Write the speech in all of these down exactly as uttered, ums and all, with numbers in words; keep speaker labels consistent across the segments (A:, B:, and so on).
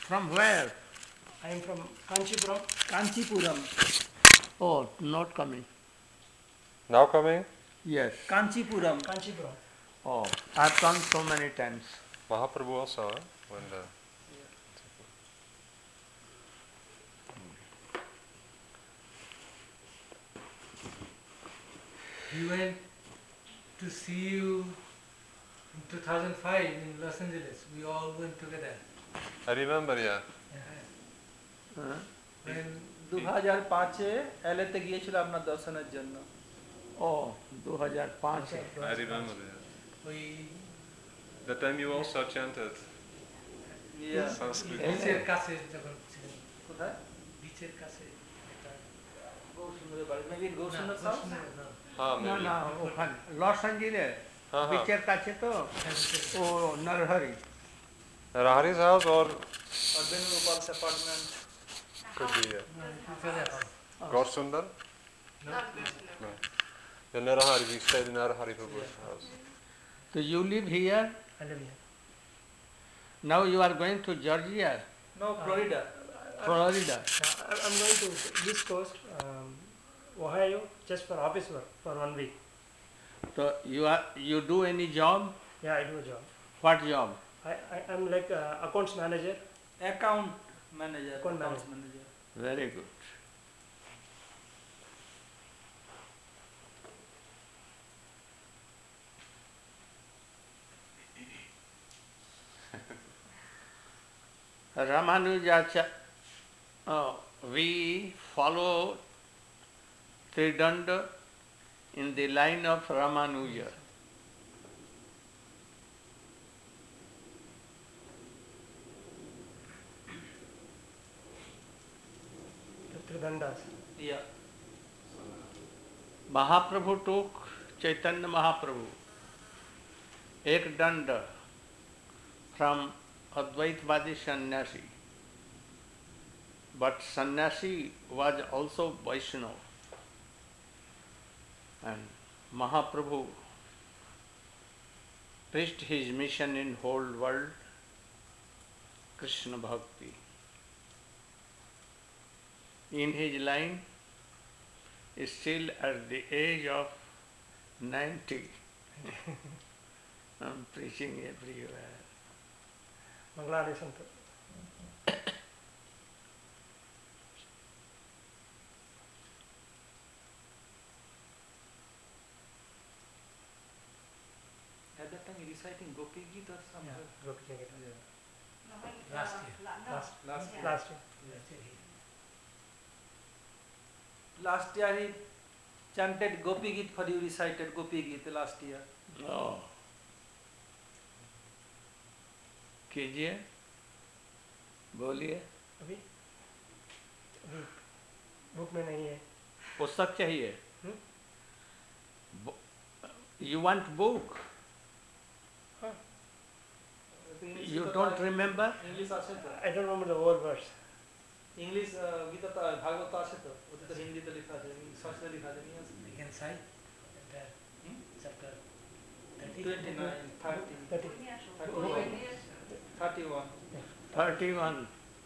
A: From where?
B: I am from Kanchipuram.
C: Kanchipuram.
A: Oh, not coming.
D: Now coming?
A: Yes.
C: Kanchipuram.
B: Kanchipuram.
A: Oh, I've come so many times.
D: Mahaprabhu also, huh? When the
E: We went to see you in two thousand five in Los Angeles. We all went together.
D: I remember, yeah.
E: Yeah.
A: Huh?
E: When
C: দু হাজার পাঁচে এলএতে গিয়েছিলাম আপনার দর্শনের জন্য।
A: Oh, two thousand five.
D: I remember, yeah.
E: we
D: That time you also chanted
C: Yeah.
D: Sanskrit.
E: বিচের কাছে যখন ছিলেন,
C: কোথায়?
E: বিচের কাছে একটা
C: গৌরসুন্দরের বাড়ি। Maybe in
E: না,
C: গৌরসুন্দর house?
E: বসুন্ধরা না।
D: Ah,
A: No,
D: maybe.
A: no, ওখানে লস অ্যাঞ্জেলেস
D: हाँ, हाँ.
A: বিচের কাছে তো
E: হ্যাঁ, বিচের
A: ও Narahari
D: Rahari's house or
C: Or Venugopal's apartment?
D: could be, yeah.
E: No, Pujara house.
D: Gaur-Sundar?
E: No?
D: No. Yeah, Narahari, we stayed in Narahari Prabhu's house.
A: So you live here.
E: I live here.
A: Now you are going to Georgia,
C: No, Florida.
A: Florida.
B: Now, I- I'm going to East Coast, um, Ohio, just for office work for one week.
A: So you are you do any job?
B: Yeah, I do a job.
A: What job?
B: I, I I'm like uh, accounts manager.
C: Account manager.
B: Account
C: Accounts manager.
A: Very good. Ramanujacha, uh, we follow Tridanda in the line of Ramanuja.
B: The Tridandas.
C: Yeah.
A: Mahaprabhu took Chaitanya Mahaprabhu, ek danda from Advaitvadi sannyasi. But sannyasi was also Vaishnava. And Mahaprabhu preached his mission in whole world, Krishna Bhakti. In his line, still at the age of ninety, I'm preaching everywhere.
B: Mangaladi Santa.
C: At that time, you reciting Gopi Geet or something?
B: Yeah, Gopi Jagata.
C: Yeah.
E: Last year.
B: Last,
C: Last year.
B: last year.
E: Last year here.
C: Last year he chanted Gopi Geet for you, recited Gopi Geet last year.
A: Oh. कीजिए बोलिए
B: अभी अभी book में नहीं है.
A: पुस्तक चाहिए
B: Hmm?
A: You want book?
B: Huh.
A: You don't remember?
C: English আছে তো?
B: I don't remember the whole verse.
C: English Gita তো ভাগবত আছে তো? ওটা তো হিন্দিতে লেখা আছে, সংস্কৃতে লেখা আছে, নিয়ে আসো।
E: You can cite that
C: Hmm?
E: chapter thirty.
C: twenty-nine, thirty,
B: Thirty.
C: thirty-one, thirty-one.
A: thirty-one.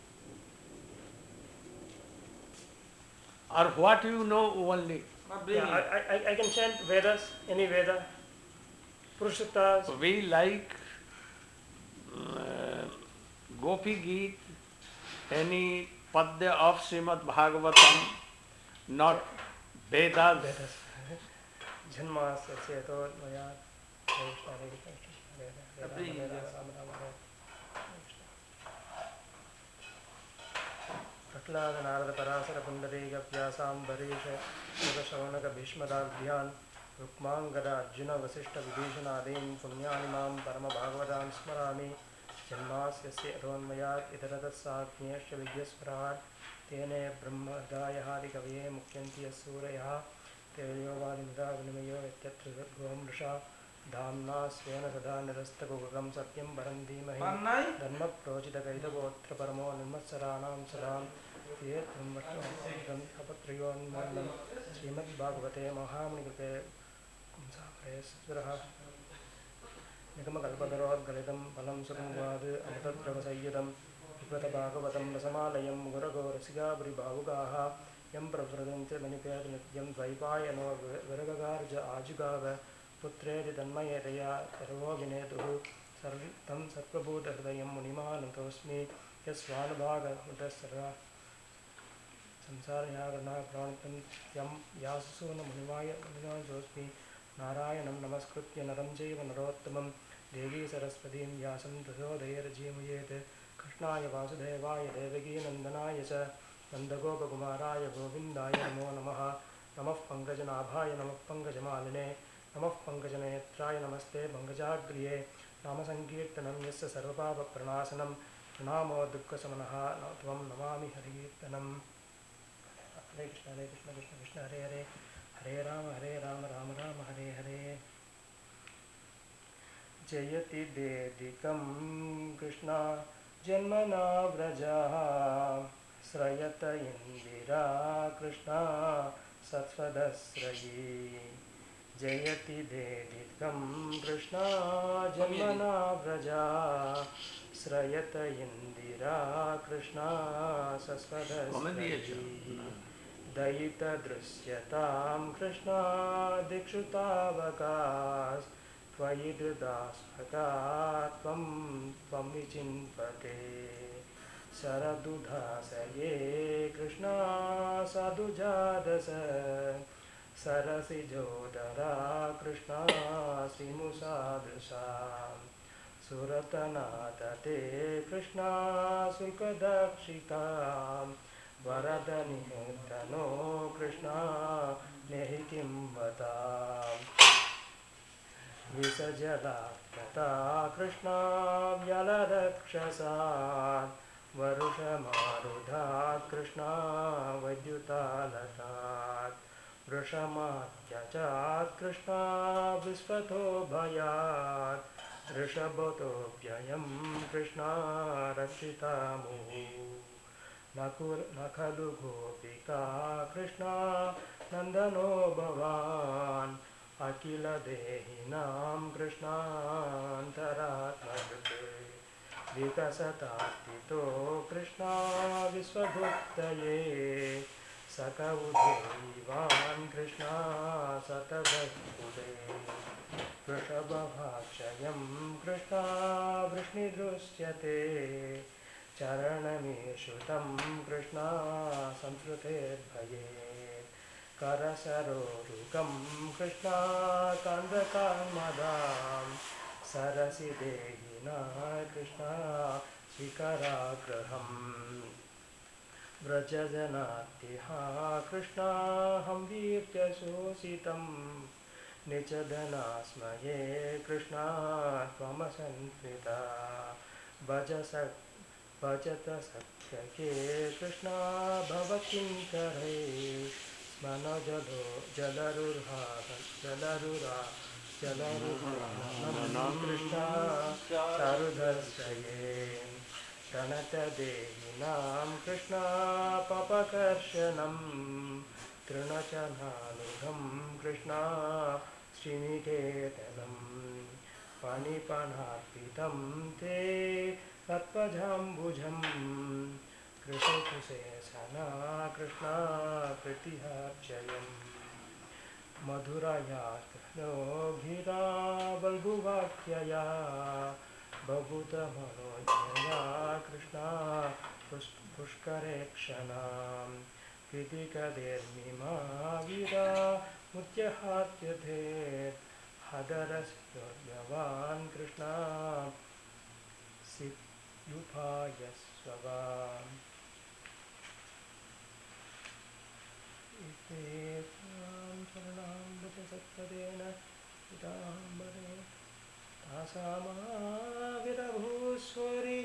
A: Or what you know only?
C: Not
B: Yeah,
C: bringing.
B: I, I, I can chant Vedas, any Veda, Purushottas.
A: We like uh, Gopi Geet, any Padya of Srimad Bhagavatam, not Vedas.
B: Vedas. Janmasya Cheto Maya Prahlad Narad Parashar Pundarik व्यासाम्बरीश Shaunak भीष्मदाभ्यान् Rukmangada Arjun Vasishtha विभीषणादीन् पुण्यानि मां परमभागवतान् स्मरामि जन्मास्यस्य यतोन्मयात् इतरतस्साज्ञेश्च विद्यस्वराट् तेने ब्रह्महृदायहादिकवये मुह्यन्ति यस्सूरयः तेजो वारिमृदा विनिमयो यत्यत्र गोमृषा धाम्ना स्वेन सदा निरस्तकुहकं सत्यं परं धीमहि
C: Pannai?
B: धर्मप्रोचितकैतगोत्र परमो निर्मत्सराणां सदां ते ब्रह्मणं अपत्रयोन्मूलं श्रीमद्भागवते महामुनिकृते पुंसामरेश्वरः निगमकल्पतरोद्गलितं फलं सुगन्धाद् अमृतद्रवसंयुतं श्रीमद्भागवतं रसमालयं गुरगोरसिगाबुरिभावुगाः यं प्रव्रजन्ते मणिपेदनित्यं द्वैपायनो विरगगार्ज आजुगाव पुत्रेति तन्मयतया सर्वो विनेतुः सर्व तं सत्प्रभूतहृदयं मुनिमानतोऽस्मि यस्वानुभागमुदस्सर्वा संसारयागरणाप्राणितं यं व्याससूनमुनिमाय मुनिमानतोऽस्मि नारायणं नमस्कृत्य नरं चैव नरोत्तमं देवी सरस्वतीं व्यासं तथोदयेर्जीमयेत् कृष्णाय वासुदेवाय देवकीनन्दनाय च नन्दगोपकुमाराय गोविन्दाय नमो नमः नमः पङ्कजनाभाय नमः पङ्कजमालिने नमः पङ्कजनेत्राय नमस्ते पङ्कजाग्र्ये नामसङ्कीर्तनं यस्य सर्वपापप्रणाशनं प्रणामो दुःखशमनः त्वं नमामि हरिकीर्तनम् हरे कृष्ण हरे कृष्ण कृष्ण कृष्ण हरे हरे हरे राम हरे राम राम राम हरे हरे जयति देदिकं कृष्ण जन्मना व्रजः श्रयत इन्दिरा कृष्ण सत्सदस्रयी जयति देदिकं कृष्ण जन्मना व्रजः श्रयत इन्दिरा कृष्ण सत्सदस्रयी दयितदृश्यतां कृष्ण दिक्षुतावकाश त्वयि हृदास्फका त्वं त्वं विचिन्वते शरदुधासये कृष्ण साधुजादस सरसिजोदरा कृष्ण श्रीमुसादृशां सुरतनादते कृष्ण शुल्कदक्षिकां वरदनिर्धनो कृष्ण नेहि किं वदाम् विसजलात्मता कृष्ण व्यलरक्षसात् वरुषमारुधात् कृष्ण वैद्युतालतात् वृषमात्यजात् कृष्ण विस्फतो भयात् ऋषभतोऽप्ययं कृष्ण रक्षितामुः न खलु गोपिका कृष्ण नन्दनो भवान् अखिल देहिनां कृष्णान्तरात्मकृते विकसतार्थितो कृष्णा विश्वभुक्तये सकौधेवान् कृष्णा सतदत्पुरे वृषभभाक्षयं कृष्णा वृष्णिदृश्यते चरणमीश्रुतं कृष्णा संस्कृतेर्भये करसरोरुगं कृष्णा कान्दकान्मदां सरसि देहिना कृष्णा स्वीकराग्रहम् व्रजजनात्यहा कृष्णा हं वीर्यशोषितं निचधनास्मये कृष्णा त्वमसन्कृता भजस भजत सख्यके कृष्णा भवकिङ्करे मनोजलो जलरुहा जलरुरा जलरुहा कृष्णा चारुदर्शये प्रणतदेहिनां कृष्णा पपकर्षणं तृणचनानुगं कृष्णा श्रीनिकेतनं पाणिपणार्पितं ते तत्त्वजाम्बुजं कृशकुशेषना कृष्णा प्रतिहार्चयम् मधुरया कृष्णो गिरा बल्गुवाक्यया बभूतमनोज्ञया कृष्णा पुष्करे क्षणां कृतिकदेर्मिमा वीरा मुत्यहात्यथेत् हदरस्योद्यवान् कृष्णा सिद्युपायस्ववान् इते त्वां शरणामृतसत्पदेन पिताम्बरे तासामाविरभूस्वरि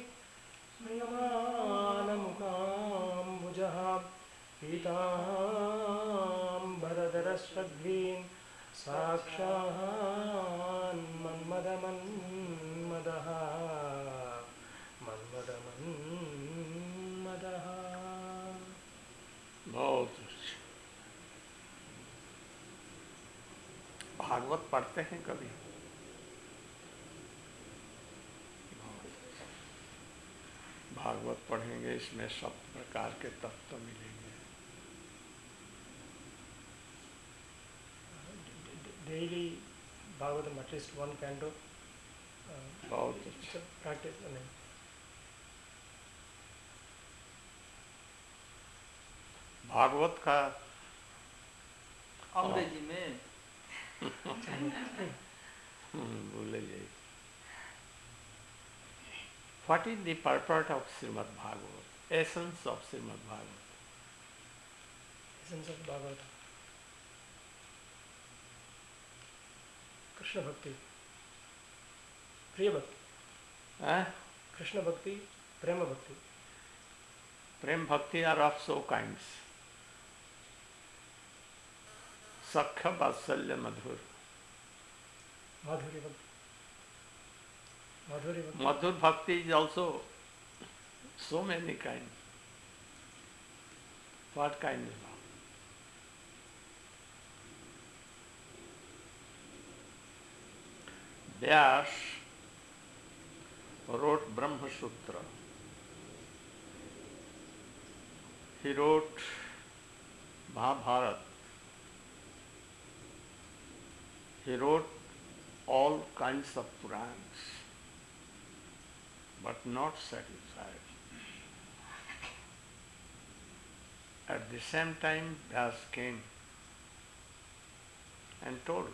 B: म्रियमाणमुखाम्बुजः पीताम्बरधरस्वग्रीं साक्षान् मन्मदमन्मदः मन्मदमन्मदः।
A: बहुत भागवत पढ़ते हैं कभी? भागवत पढ़ेंगे इसमें सब प्रकार के तत्व मिलेंगे.
B: Daily Bhagavatam, at least one canto. Uh,
A: बहुत
B: it's
A: अच्छा.
B: a practice. I mean,
A: Bhagavat का
C: अंग्रेजी में
A: हम्म, भूल जाइए. What is the purport of Srimad Bhagavad? Essence of Srimad Bhagavad.
B: essence of Bhagavatam. Krishna Bhakti. Priya Bhakti.
A: Eh?
B: Krishna Bhakti, Prema Bhakti.
A: Prem Bhakti are of so kinds. Sakha, Vatsalya, Madhur.
B: Madhuri Bhakti. Madhuri Bhakti.
A: Madhur Bhakti is also so many kinds. What kind is that? Vyas wrote Brahma Sutra. He wrote Mahabharata. He wrote all kinds of Purans, but not satisfied. At the same time, Vyas came and told,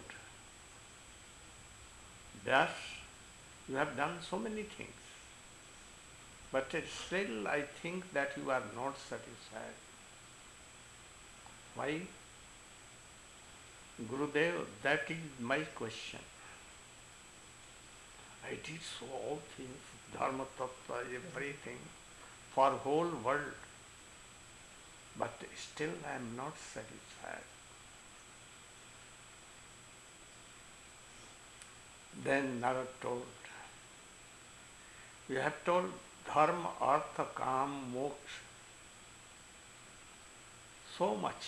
A: Vyas, you have done so many things, but still I think that you are not satisfied. Why? Gurudev, that is my question. I did so all things, dharma tattva, everything, for whole world, but still I am not satisfied. Then Narad told, you have told dharma, artha, kam, moksha, so much,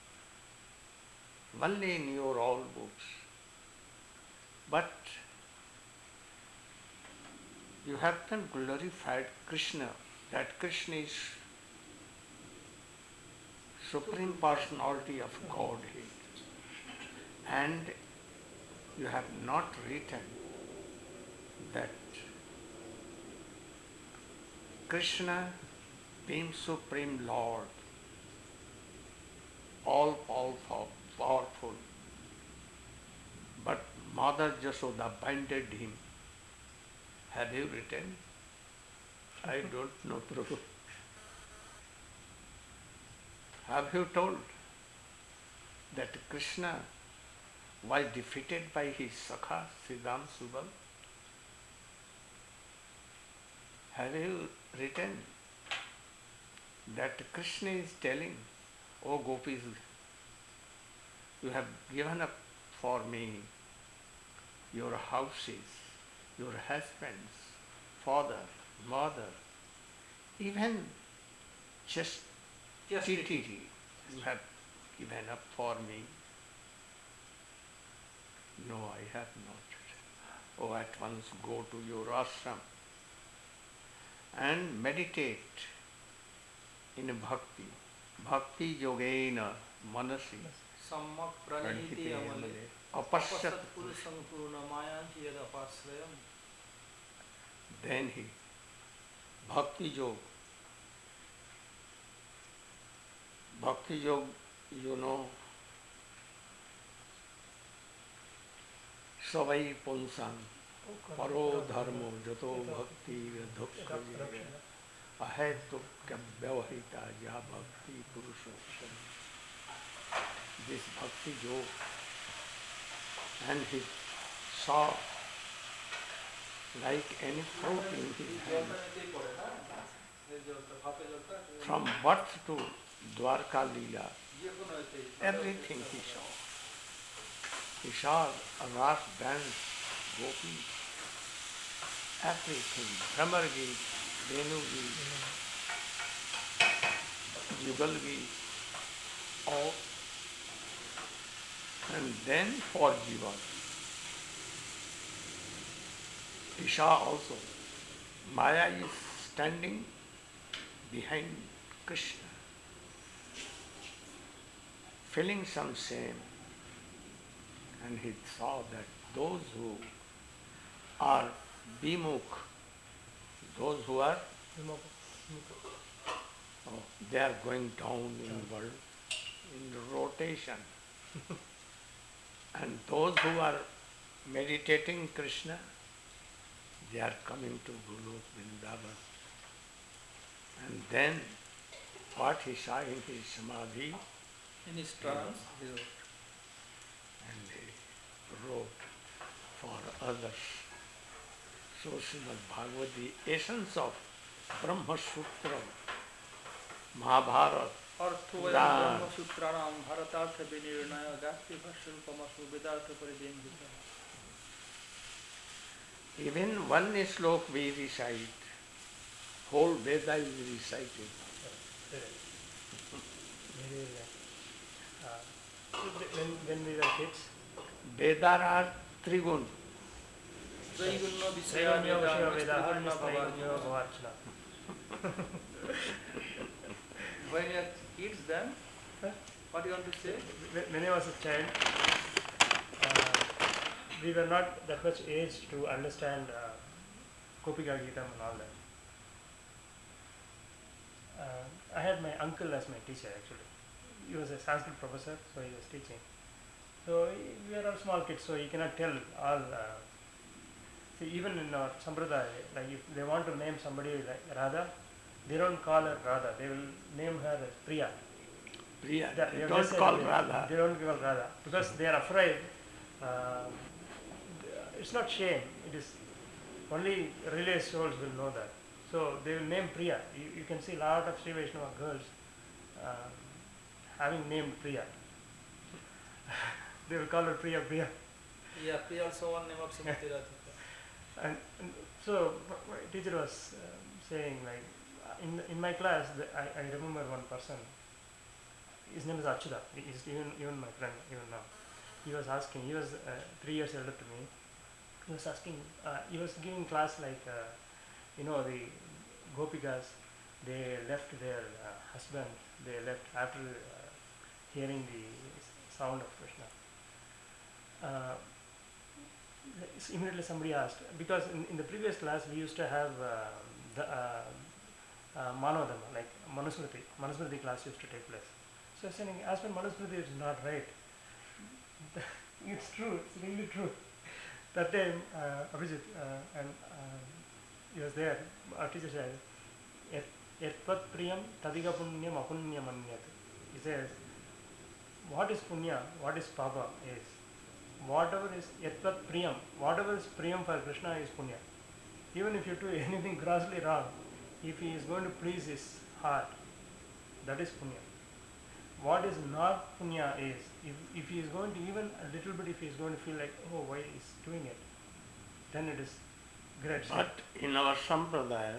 A: only in your all books. But you have then glorified Krishna, that Krishna is Supreme Personality of Godhead. And you have not written that Krishna being Supreme Lord, all powerful, powerful, but Mother Jasoda binded him. Have you written? I don't know, Prabhu. Have you told that Krishna was defeated by his Sakha, Siddham Subal? Have you written that Krishna is telling, O gopis, you have given up for me your houses, your husbands, father, mother, even just chastity you have given up for me. No, I have not. Oh, at once go to your ashram and meditate in bhakti. Bhakti yogena manasi
C: सम्मक Praniti अमले
A: apashyat.
C: अपसत पुरुषं पूर्णमायांति यद अपाश्रयम्.
A: Then he, bhakti yoga. Bhakti yoga, you know, savai punsan, paro dharmo, jato bhakti dhukka ahetu vyavahita ya bhakti purushottam. This bhakti yoga, and he saw like any fruit in his hand. From birth to Dwarka Leela, everything he saw. He saw a ras dance, gopi, everything, Bhramar Geet, Venu Geet, Jugal Geet, all. And then for Jiva, he saw also Maya is standing behind Krishna, feeling some shame, and he saw that those who are bimukh, those who are, oh, they are going down in world, in rotation. And those who are meditating Krishna, they are coming to Golok Vrindavan. And then what he saw in his samadhi,
C: In his trance, he wrote.
A: and he wrote for others. So Srimad Bhagavad, the essence of Brahma Sutra, Mahabharata,
C: Arthoyam
A: Puran.
C: Brahma Sutranam Bharatartha Vinirnaya Gati Bhashrupamasu Vedartha Paridendhita.
A: Even one slok we recite, whole Veda is recited.
B: Very, uh, when, when we were kids,
A: Veda are trigun.
C: Traigunna
B: Traigunna
C: Visaya
B: Vishaya
C: Veda
B: Veda
C: Nistraigunna
B: Nistraigunna
C: Bhavarjuna.
B: Bhavarjuna.
C: When you are kids then,
B: Huh?
C: what do you want to say?
B: When when I was a child, uh, we were not that much aged to understand uh, Kopika Geetam and all that. Uh, I had my uncle as my teacher actually. He was a Sanskrit professor, so he was teaching. So we are all small kids, so you cannot tell all. Uh, see, even in our Sampradaya, like if they want to name somebody like Radha, they don't call her Radha, they will name her as Priya.
A: Priya,
B: That-
A: they
B: have
A: don't
B: just said
A: call
B: they,
A: Radha.
B: They don't call Radha because they are afraid. Uh, it's not shame. It is only relay souls will know that. So they will name Priya. You, you can see a lot of Sri Vaishnava girls uh, having named Priya. They will call her Priya Priya.
C: Yeah, Priya also one name of Srimati Radhika.
B: And, and so my my teacher was um, saying like in in my class the, I, I remember one person. His name is Achyuta. He is even even my friend even now. He was asking. He was uh, three years elder to me. He was asking. Uh, he was giving class like uh, you know the Gopikas. They left their uh, husband. They left after uh, hearing the s- sound of Krishna. Uh, s- immediately somebody asked because in, in the previous class we used to have uh, the uh, uh, Manodama, like Manusmriti. Manusmriti class used to take place. So I was saying, as per Manusmriti, it's not right. It's true. It's really true. That time, uh, Abhijit uh, and uh, he was there. Our teacher said, "Yatvat priyam tadiga punyam apunyam anyat." He says, "What is punya? What is papa? Is whatever is yatvat priyam. Whatever is priyam for Krishna is punya. Even if you do anything grossly wrong, if he is going to please his heart, that is punya. What is not punya is, if, if he is going to even a little bit, if he is going to feel like, oh, why he is doing it, then it is great.
A: But in our sampradaya,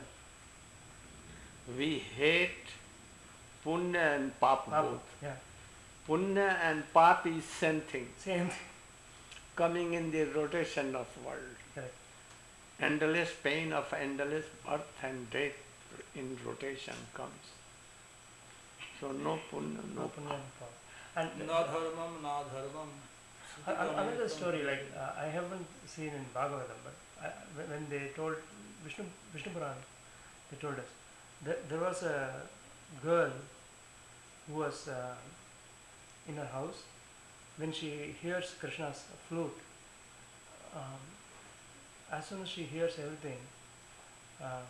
A: we hate punya and pap
B: Papa,
A: both.
B: yeah,
A: Punya and pap is same thing,
B: same thing.
A: coming in the rotation of world.
B: Correct.
A: Endless pain of endless birth and death in rotation comes. So no punya, no
B: No punya and papa. And
C: Na dharmam, na dharmam.
B: a- a- another story, like uh, I haven't seen in Bhagavatam, but I, when- when they told Vishnu, Vishnu Puran, they told us that there was a girl who was uh, in her house. When she hears Krishna's flute, um, as soon as she hears everything, um,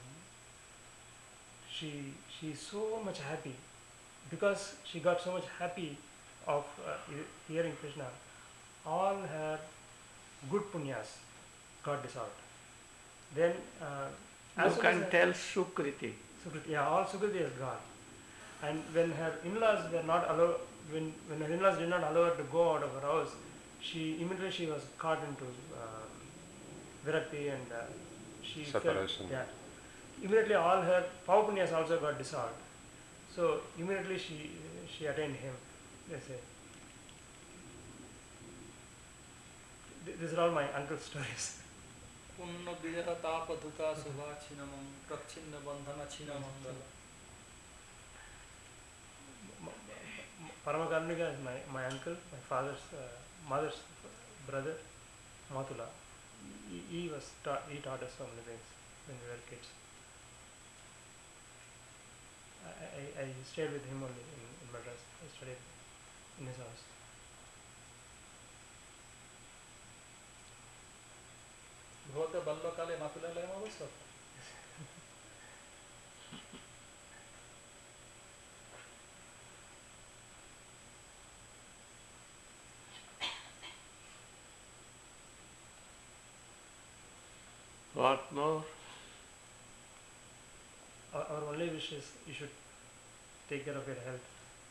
B: she she is so much happy because she got so much happy of uh, he- hearing Krishna. All her good punyas got dissolved. Then uh, as
A: You
B: soon as
A: can
B: her-
A: tell Sukriti.
B: Sukriti, yeah, all Sukriti is gone. And when her in-laws were not allowed, when, when her in-laws did not allow her to go out of her house, she immediately she was caught into uh, virakti and uh, she
D: Separation.
B: Felt, yeah. Immediately all her pavupunyas also got dissolved. So immediately she she attained him. They say. Th- These are all my uncle's stories.
C: Punna videha tapa duka subha chinamam prakchinna bandhana chinamangala.
B: Paramakarnika is my, my uncle, my father's uh, mother's brother, Mathula. He, he was taught, he taught us so many things when we were kids. I, I, I stayed with him only in, in Madras. I studied in his house.
C: भवतः बाल्यकाले मातुलालयम् अवसत्
A: What more?
B: Our, our only wish is you should take care of your health.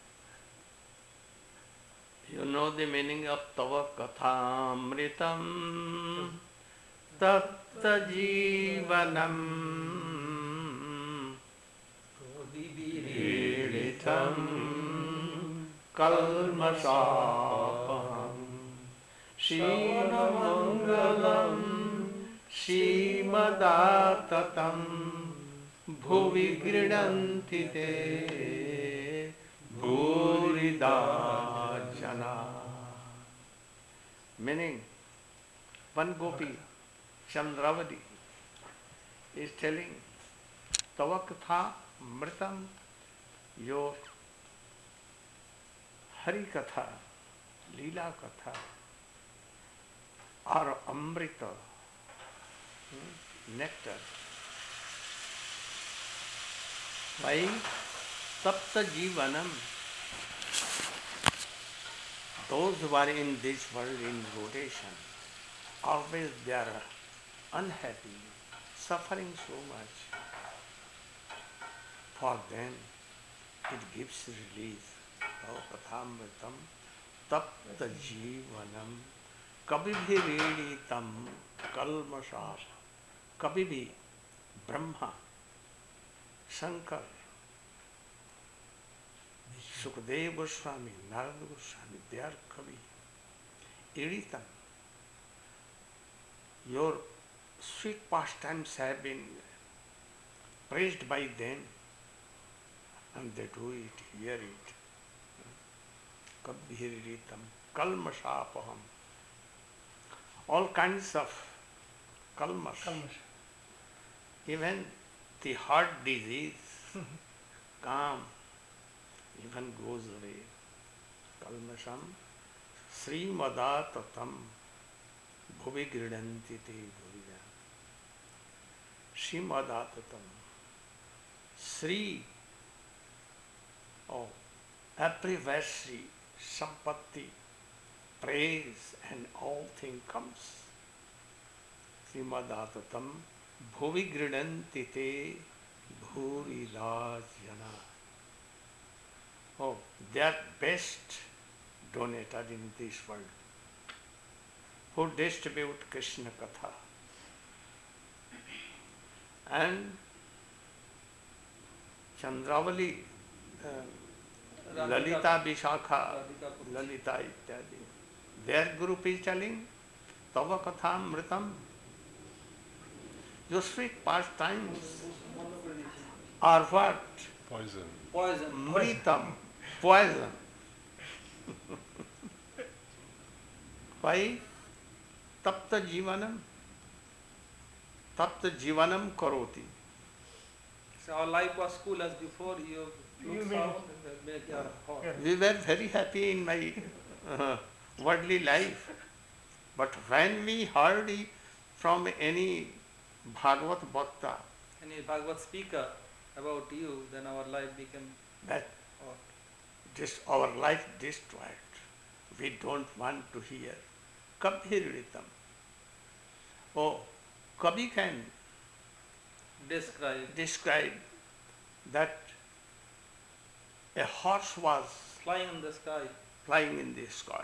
A: You know the meaning of Tava Kathamritam Tatta Jivanam Piritam Kalmasapam Shinamangalam Shimadattatam Bhuvi Grinanti te Bhurida Jana. Meaning, one gopi, Chandravadi, is telling Tavakatha Mritam, your Hari Katha, Leela Katha, or Amrita, nectar. Why? Tapta Jivanam. Those who are in this world in rotation, always they are unhappy, suffering so much. For them, it gives release. Kathamritam tapta jivanam kabibhi reditam kalmasasa. Kabibhi, Brahma, Shankar, Sukadeva Goswami, Narada Goswami, they are Kavi. Editam. Your sweet pastimes have been praised by them, and they do it, hear it. Kabhiritam, kalmasapaham. All kinds of kalmas.
B: Kalmash.
A: Even the heart disease, calm, even goes away. Kalmasham, Srimadattatam, Bhuvi Gridanti te Bhuvya. Srimadattatam, Sri, oh, everywhere Sri, Sampatti, praise and all thing comes. Srimadattatam, Bhuvi Gridanti te Bhurila Jana. Oh, they are best donator in this world, who distribute Krishna Katha. And Chandravali, uh, Lalita Vishakha, Lalita ityadi. Their group is telling Tava Katha Mritam. Your sweet pastimes are what?
D: Poison.
C: Poison.
A: Mritam, poison. Why? Tapta Jivanam. Tapta Jivanam Karoti.
C: So our life was cool as before. You
B: You
C: you
B: made
C: sound
B: it.
C: and make your heart.
B: Yeah.
A: We were very happy in my uh, worldly life. But when we heard it from any Bhagavat Bhakta,
C: Any Bhagavad speaker about you, then our life became
A: that
C: hot.
A: this our life destroyed. We don't want to hear. Kabhiritam. Oh, Kabi can
C: Describe
A: describe that a horse was
C: flying in the sky.
A: flying in the sky.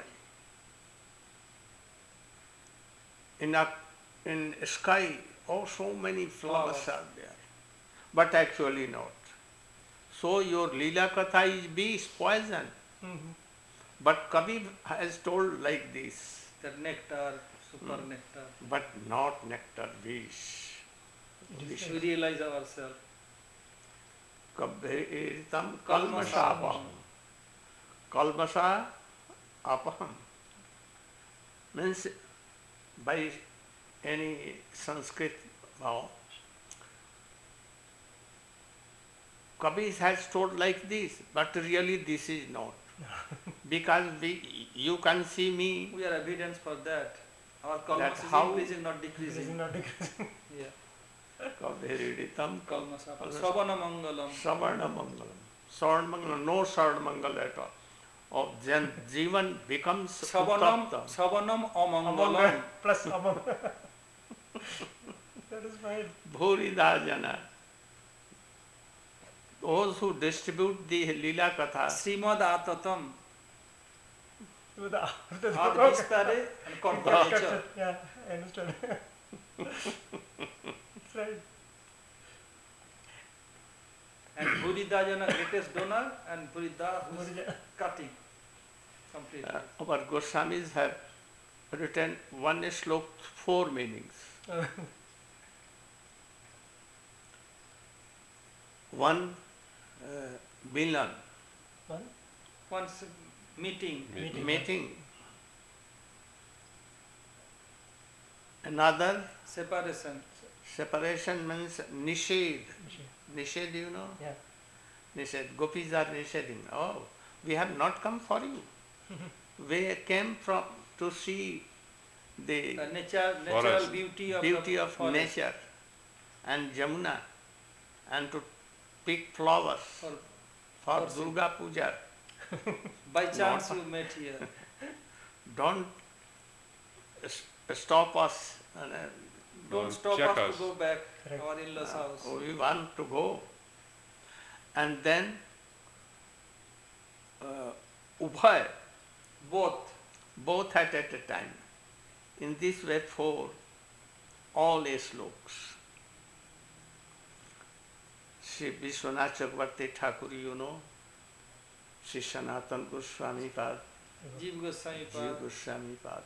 A: In a in a sky, oh, so many flowers
C: Flowers.
A: are there, but actually not. So your Leela Katha is bees, poison.
B: Mm-hmm.
A: But Kavi has told like this,
C: The nectar, super nectar.
A: but not nectar, wish. Wish.
C: We realize ourselves.
A: Kabhiritam kalmasapam. kalmasa apaham means by any Sanskrit bhav. Kabir has told like this, but really this is not. Because we, you can see me,
C: We are evidence for that. Our kalmas
A: That
C: is
A: how-
C: increasing, not
B: Increasing,
C: decreasing.
B: not decreasing.
C: Yeah.
A: Kabiriditam
C: Kalmasapam.
A: kalmasa-
C: Savana mangalam.
A: Savarna mangalam. Savarna mangalam, no Savarna mangal at all. Of Jan, Jivan becomes
C: Savanam,
A: utapta.
C: savanam
B: Among
C: amangalam.
B: plus among. That is fine.
A: Bhuridajana. Those who distribute the Leela Katha,
C: Srimad Atatam.
B: With the after the
C: Ad Vistare and Contranature.
B: Yeah, I understand. That's right.
C: And Bhuridajana greatest donor and Bhurida who is
B: Bhurida-
C: cutting completely.
A: uh, our Goswamis have written one slok, four meanings. One, uh, milan,
B: One?
C: Once meeting,
D: Meeting.
A: meeting. Another,
C: separation.
A: separation means nishad. Nishad, you know?
B: Yeah.
A: Nishad. Gopis are nishading. Oh, we have not come for you. We came from to see the
C: The nature, natural
D: Forest.
C: beauty of
A: beauty
C: the
A: of
C: forest.
A: nature and Jamuna and to pick flowers
C: For,
A: for
C: for
A: Durga Puja.
C: by chance
A: Not-
C: you met here.
A: Don't s- stop us. and, uh,
C: Don't
D: Don't
C: stop
D: check
C: us,
D: us.
C: to go back
B: Correct.
C: our in-laws house.
A: uh, we want to go. And then uh, Ubhay,
C: Both.
A: both at, at a time. In this way, four, all sloks. Sri Vishwanath Chakravarti Thakur, you know, Sri Sanatana Goswami Pad,
C: Jiva Goswami
A: Jiva
C: Pad.
A: Goswami Pad.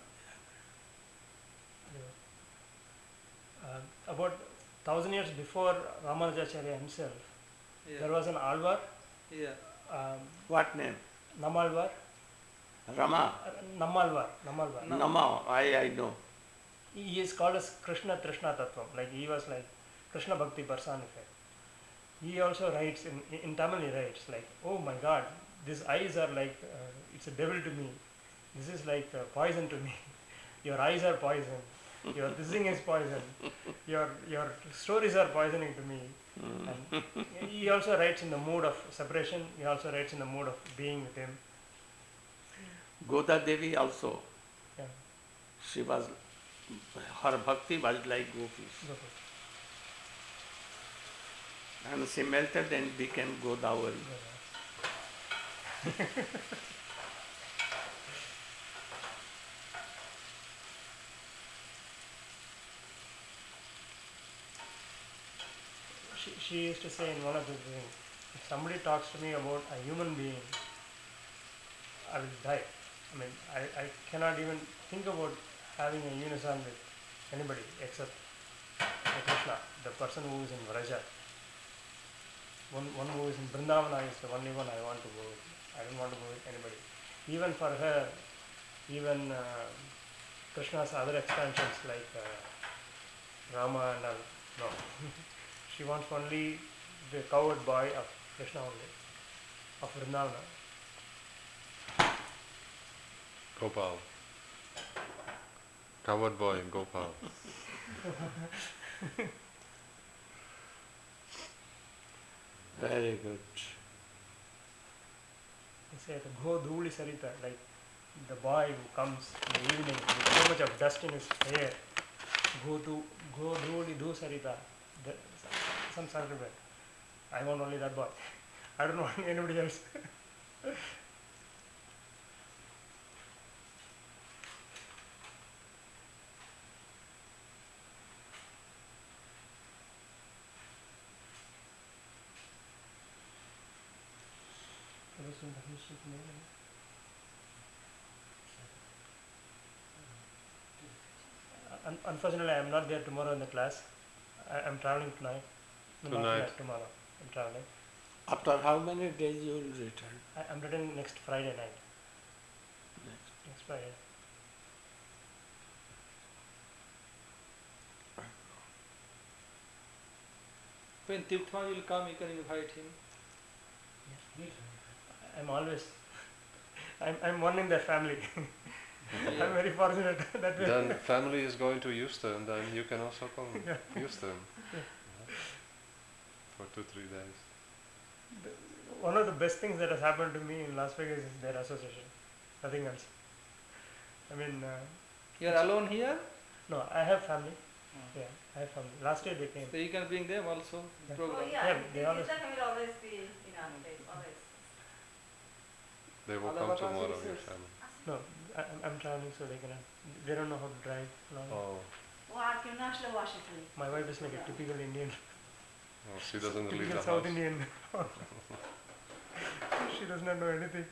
B: Uh, about thousand years before Ramanujacharya himself, there
C: Yeah.
B: was an Alvar,
C: Yeah.
B: um,
A: What name?
B: Namalvar,
A: Rama.
B: uh, Namalvar, Namalvar.
C: No.
A: Nama, I, I know.
B: He is called as Krishna Trishna Tattvam, like he was like Krishna Bhakti personified. He also writes in, in Tamil, he writes like, oh my god, these eyes are like, uh, it's a devil to me. This is like uh, poison to me. Your eyes are poison. Your this thing is poison. Your your stories are poisoning to me. And he also writes in the mood of separation. He also writes in the mood of being with him.
A: Goda Devi also,
B: Yeah.
A: she was, her bhakti was like gopis.
B: Go for it.
A: And she melted and became Godavari.
B: Go for it. She, she used to say in one of the things, if somebody talks to me about a human being, I will die. I mean, I, I cannot even think about having a unison with anybody except Krishna, the person who is in Vraja. One, one who is in Vrindavana is the only one I want to go with. I don't want to go with anybody. Even for her, even uh, Krishna's other expansions like uh, Rama and all, no. She wants only the coward boy of Krishna only, of Vrindavana.
D: Gopal. Coward boy and Gopal.
A: Very good.
B: They say the Go Dhuli Sarita, like the boy who comes in the evening with so much of dust in his hair. Go to Go Dhuli Dhu Sarita, the, some Sanskrit. I want only that boy. I don't want anybody else. Un- Unfortunately, I am not there tomorrow in the class. I am traveling tonight. No, not
D: Tonight.
B: tonight, tomorrow. I'm traveling.
A: After how many days you will return?
B: I, I'm returning next Friday night.
A: Next.
B: Next Friday.
C: When Tirthwan will come, you can invite him.
B: I'm always, I'm, I'm one in their family. I'm very fortunate that way.
D: Then family is going to Houston, then you can also come
B: Yeah.
D: Houston
B: Yeah.
D: Yeah. for two, three days.
B: One of the best things that has happened to me in Las Vegas is their association. Nothing else. I mean, uh,
C: You are alone here,
B: no, I have family. Yeah, I have family. Last year they came.
C: so you can bring them also.
B: Yeah.
C: Program.
F: Oh
B: Yeah,
F: yeah,
B: they
F: they
B: always-
F: will always be in our place, always.
D: They will
C: Other
D: come
C: vacancies
D: tomorrow, your
C: is-
D: family.
B: No, I, I'm- I'm traveling, so they cannot. They don't know how to drive. No.
D: Oh,
F: Wow, you're not sure Washington.
B: My wife is like a typical Indian,
D: oh she doesn't leave
B: typical
D: the
B: South
D: house.
B: Indian. She does not know anything.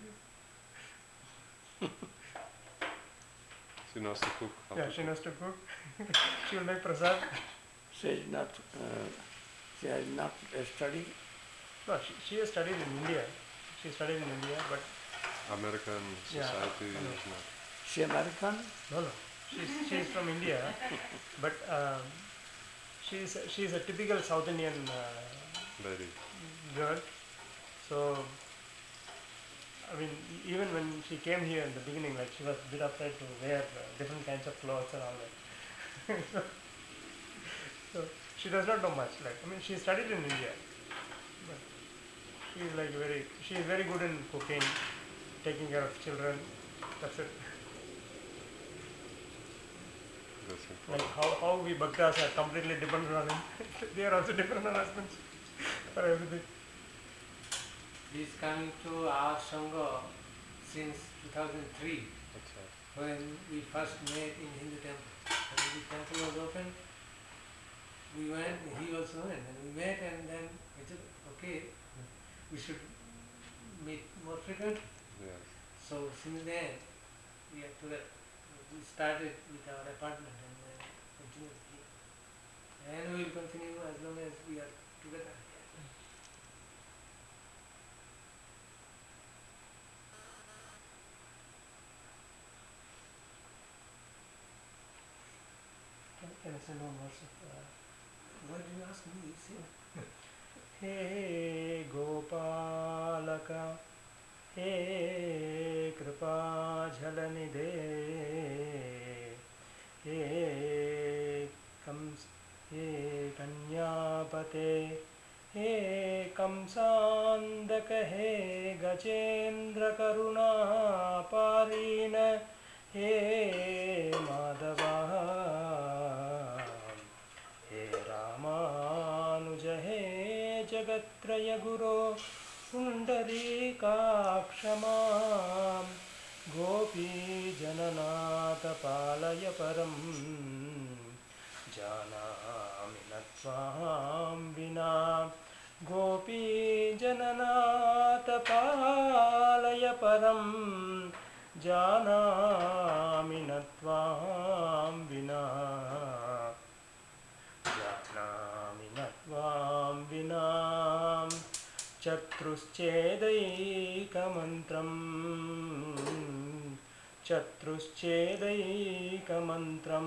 D: She knows to cook. how
B: Yeah,
D: to
B: she
D: cook.
B: knows to cook. She will make prasad.
A: She is not, uh, she has not uh, studied.
B: No, she, she has studied in India. She studied in India, but
D: American
B: Yeah,
D: society
B: I know.
D: is not.
A: She American?
B: no, no. She's she's from India, but um, she's she's a typical South Indian uh,
D: Lady.
B: girl. So, I mean, e- even when she came here in the beginning, like she was a bit afraid to wear uh, different kinds of clothes and all that. so, so she does not know much. Like I mean, she studied in India, but she is like very she is very good in cooking, taking care of children. That's it.
D: That's
B: Like
D: important.
B: how, how we Bhaktas are completely dependent on him. They are also dependent on husbands for everything.
E: He is coming to our Sangha since two thousand three,
D: Acha.
E: when we first met in Hindu temple. When the temple was open, we went, he also went, and we met, and then we said, okay, we should meet more frequently.
D: Yes.
E: So since then, we are together. We started with our apartment and then continued here. And we will continue as long as we are together.
B: Can, can I send one verse of uh,
E: Why did you ask me? See?
B: हे गोपालक हे कृपाझलनिधे हे कंस हे कन्यापते हे कंसान्दक हे गजेन्द्रकरुणापारीण हे माधवा हे रामानुज हे जगत्त्रय गुरो पुण्डरीकाक्ष मां गोपीजननाथ पालय परं जानामि न त्वां विना गोपीजननाथ पालय परं जानामि न त्वां विना जानामि न त्वां विना चतुश्चेदैकमन्त्रं चतुश्चेदैकमन्त्रं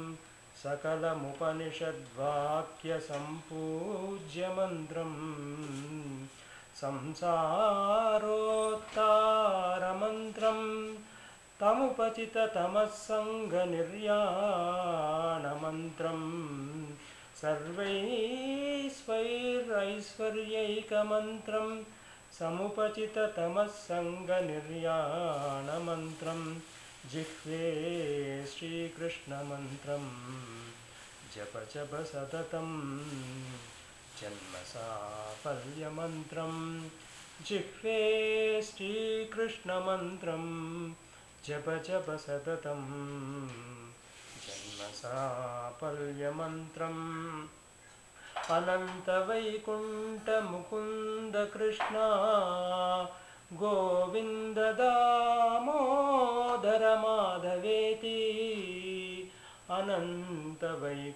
B: सकलमुपनिषद्वाक्यसम्पूज्यमन्त्रं संसारोत्तारमन्त्रं तमुपचिततमस्सङ्गनिर्याणमन्त्रं सर्वैश्वैरैश्वर्यैकमन्त्रं समुपचिततमस्सङ्गनिर्याणमन्त्रं जिह्वे श्रीकृष्णमन्त्रं जप जप सततं जन्मसाफल्यमन्त्रं जिह्वे श्रीकृष्णमन्त्रं जप जप सततं जन्मसाफल्यमन्त्रम् अनन्तवैकुण्ठमुकुन्दकृष्णा गोविन्द दामोदर माधवेति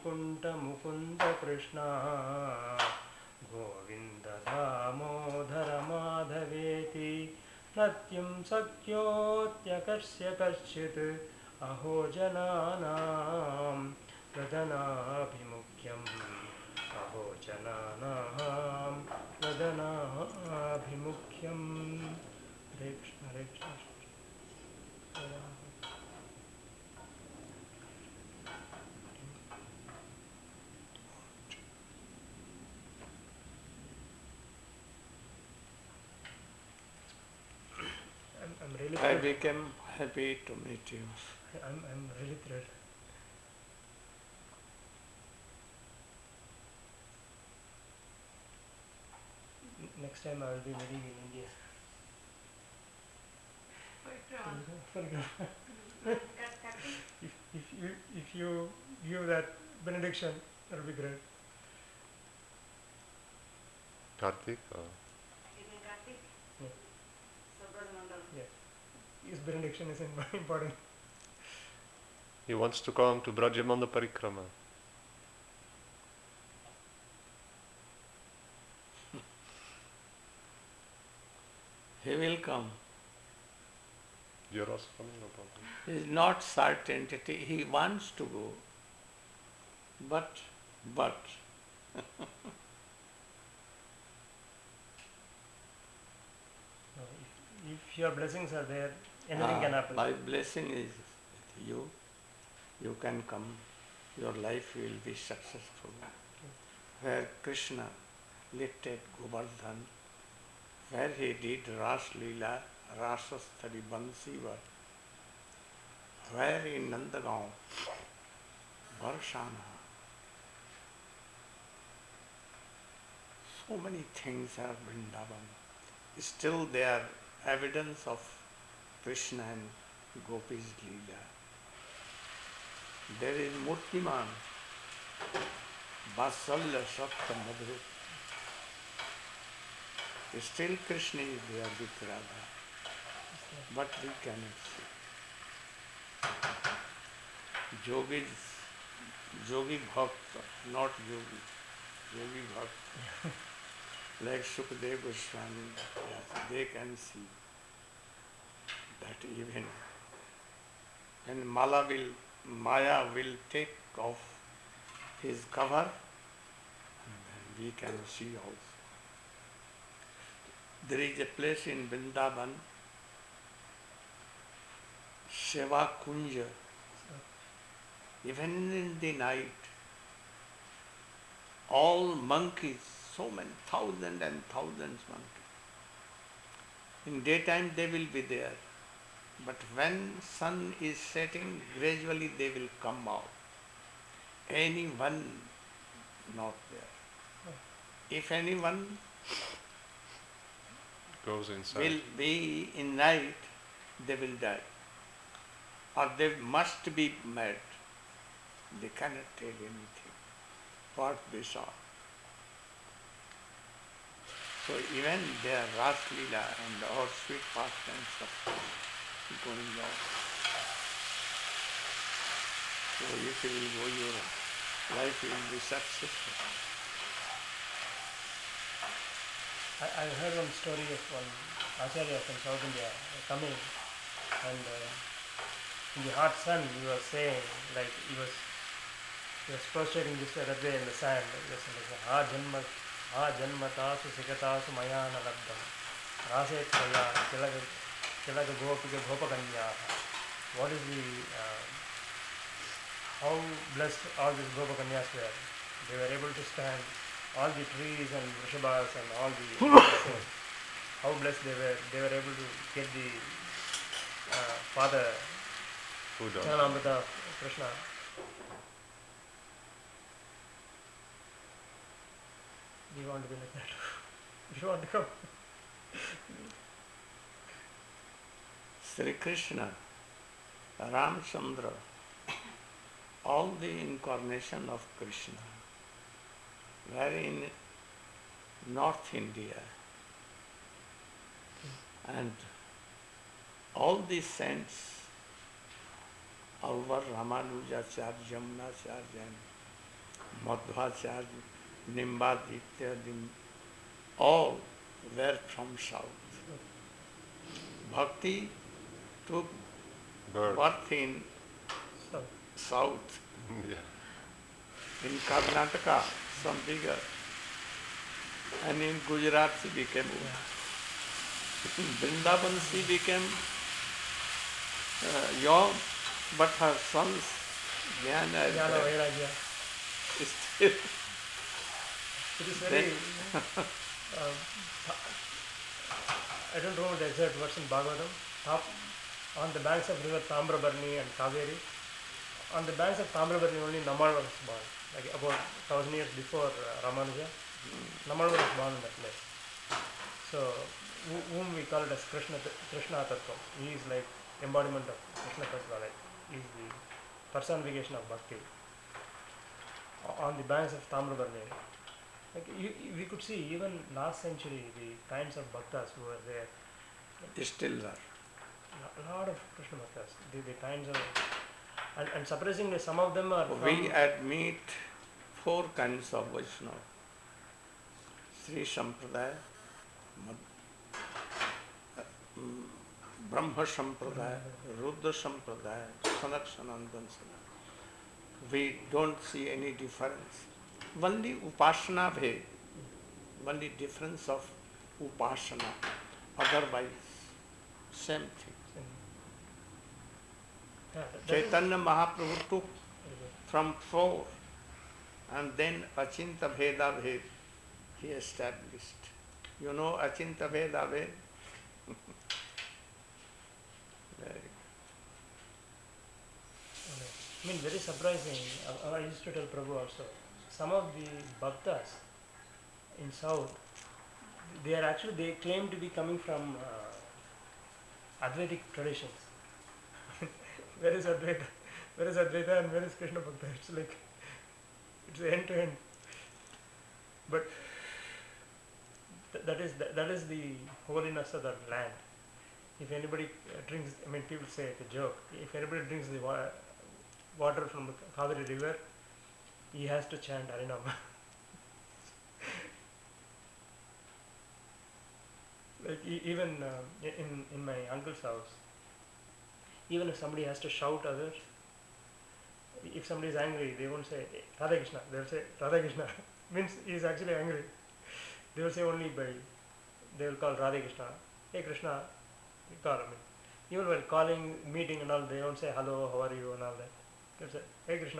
B: अनन्तवैकुण्ठमुकुन्दकृष्णा गोविन्द दामोदर नत्यं शक्योऽत्यकर्ष्य कश्चित् अहो जनानां वदनाभिमुख्यम् अहो जनानां वदनाभिमुख्यम् हरे कृष्ण हरे Krishna I'm, I'm really
A: I
B: thrilled.
A: became happy to meet you.
B: I'm, I'm really thrilled. N- Next time I will be meeting in India. For example, if, if you if you give that benediction, that will be great.
D: Karthik? Uh,
B: His benediction is im- important.
D: he wants to come to Brajamanda Parikrama.
A: He will come.
D: You're also coming up.
A: He is not certainty. He wants to go. But, but,
B: No, if, if your blessings are there, anything
A: ah,
B: can happen.
A: my blessing is with you. You can come. Your life will be successful. Where Krishna lifted Govardhan, where he did Ras Leela, Rasastari Bansiva, where in Nandagaon, Varshana, so many things are Vrindavan. Still there are evidence of Krishna and Gopi's Leela. There is Murtiman, Vasalya Sakta Madhur. Still Krishna is there with Radha, but we cannot see. Yogis, Yogi Bhakta, not Yogi, Yogi Bhakta. Like Sukadeva Goswami, yes, they can see that even when Mala will, Maya will take off his cover, then we can see also. There is a place in Vrindavan, Seva Kunja. Even in the night, all monkeys, so many, thousands and thousands monkeys. In daytime they will be there, but when sun is setting, gradually they will come out. Anyone not there. If anyone
D: Goes inside.
A: will be in night, they will die. Or they must be mad. They cannot tell anything what they saw. So even their Ras Leela and our sweet pastimes are going on. So if you will go, your life will be successful.
B: I, I heard one story of one Acharya from South India coming, and uh, in the hot sun he was saying, like he was he was prostrating this way, that way in the sand. He was like, Ha janma, ha janmatasu sikatasu mayana labdam, raset kaya tilaga tilaga gopika gopakanya. What is the uh, how blessed all these gopakanyas were? They were able to stand all the trees and vrishabhas and all the how blessed they were. They were able to get the uh, father
D: Who does?
B: Charanamrita of Krishna. Do you want to be like that? Do you want to come?
A: Sri Krishna, Ramchandra, all the incarnation of Krishna were in North India, and all these saints, Alvar, Ramanujacharya, Jamunacharya, Madhvacharya, Nimbaditya, all were from south. Bhakti took
D: Birth.
A: birth in
B: So,
A: south.
D: Yeah.
A: In Karnataka, some bigger. And in Gujarat she became woman. In Vrindavan she became uh, young, but her sons, Jnana and
B: Jnana Vairagya.
A: still
B: It is very. um, I don't know the exact verse in Bhagavatam. Top, on the banks of river Tambrabarni and Kaveri, on the banks of Tambrabarni only Namal was born. Like about thousand years before uh, Ramanuja, Namal was born in that place. So, who- whom we call it as Krishna, Krishna Tattva. He is like embodiment of Krishna Tattva. Like he is the personification of Bhakti. O- On the banks of Tambrabarni. Like you, you- we could see even last century the kinds of bhaktas who were there.
A: they still are.
B: A lot of Krishna bhaktas. The, the kinds of and, and surprisingly some of them are from
A: We admit four kinds of Vaishnava. Sri Sampradaya, Mad- mm, Brahma Sampradaya, Rudra Sampradaya, Sanak Sanandan Sanat. We don't see any difference. Only Upasana bhed, only difference of Upasana. Otherwise, same thing.
B: yeah, that- that is-
A: Chaitanya Mahaprabhu took from four and then Achinta Veda Bhed he established. You know Achinta Veda Bhed? Very
B: I mean, very surprising. I, I used to tell Prabhu also. Some of the bhaktas in South, they are actually, they claim to be coming from uh, Advaitic traditions. Where is Advaita? Where is Advaita and where is Krishna Bhakta? It's like, it's end to end. But th- that is that, that is the holiness of that land. If anybody uh, drinks, I mean, people say it's a joke. If anybody drinks the wa- water from the Kaveri river, he has to chant Harinama. Like e- even uh, in in my uncle's house, even if somebody has to shout others, if somebody is angry, they won't say Radha Krishna. They will say Radha Krishna. Means he is actually angry. They will say only by. They will call Radha Krishna. Hey Krishna, they call I mean, even while calling, meeting and all, they don't say hello, how are you and all that. They say Hey Krishna.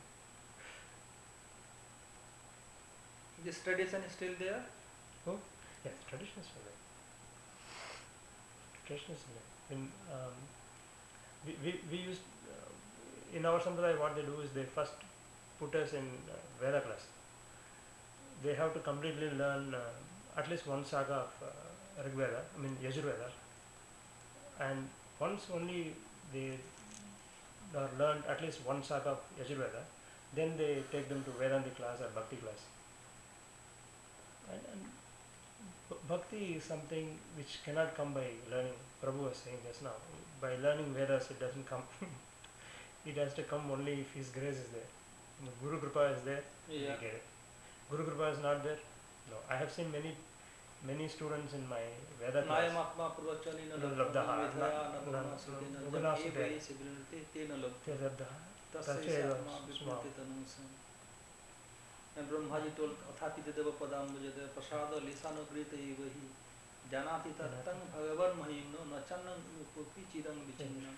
C: This tradition is still there.
B: Oh, yes, tradition is still there. Tradition is still there. In, um, we, we, we used, uh, in our Sampradaya, what they do is they first put us in uh, Veda class. They have to completely learn uh, at least one saga of uh, Rig Veda, I mean Yajurveda. And once only they are learned at least one saga of Yajurveda, then they take them to Vedanta class or Bhakti class. And, and b- Bhakti is something which cannot come by learning. Prabhu was saying just now. By learning Vedas, it doesn't come. It has to come only if His grace is there. If Guru Kripa is there,
C: Yeah.
B: we get it. Guru Kripa is not there. No, I have seen many, many students in my Veda class.
C: Nayam Atma Purvachani na
B: Labdaha,
C: Labdha
B: na-
C: Vidhaya na
B: na-
C: Bhavana Sudhina
B: Bhavana
C: Jam
B: Sudhina.
C: Eva Sibirinati Tena Labdha
B: Te Labdha.
C: Tasya
B: Tasya
C: Atma
B: Sma.
C: Vipulti Tanusam. And Brahmaji told Athati Deva Padam Vajada Prasada Lisano Grita Evahi Janati Tattang Bhagavan Mahimno Nachanam Upupi Chidam Vichinam.